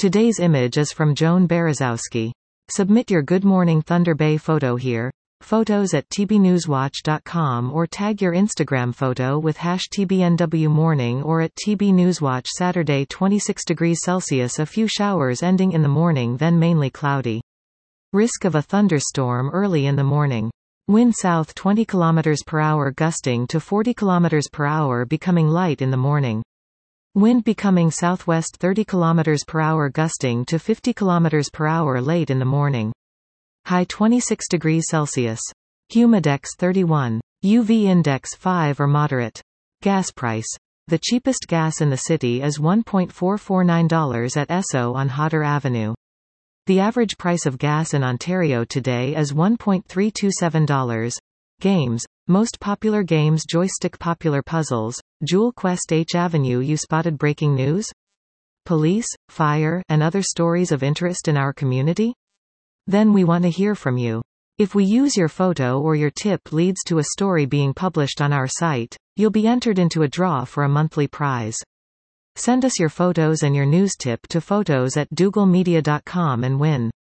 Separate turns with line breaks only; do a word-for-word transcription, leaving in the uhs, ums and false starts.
Today's image is from Joan Berezowski. Submit your Good Morning Thunder Bay photo here. Photos at t b newswatch dot com or tag your Instagram photo with hash T B N W morning or at T B Newswatch. Saturday twenty-six degrees Celsius. A few showers ending in the morning, then mainly cloudy. Risk of a thunderstorm early in the morning. Wind south twenty kilometers per hour gusting to forty kilometers per hour, becoming light in the morning. Wind becoming southwest thirty kilometers per hour gusting to fifty kilometers per hour late in the morning. High twenty-six degrees Celsius. Humidex thirty-one. U V index five or moderate. Gas price. The cheapest gas in the city is one point four four nine dollars at Esso on Hodder Avenue. The average price of gas in Ontario today is one point three two seven dollars. Games. Most popular games: joystick. Popular puzzles. Jewel Quest. H Avenue. You spotted breaking news? Police, fire, and other stories of interest in our community? Then we want to hear from you. If we use your photo or your tip leads to a story being published on our site, you'll be entered into a draw for a monthly prize. Send us your photos and your news tip to photos at dougal media dot com and win.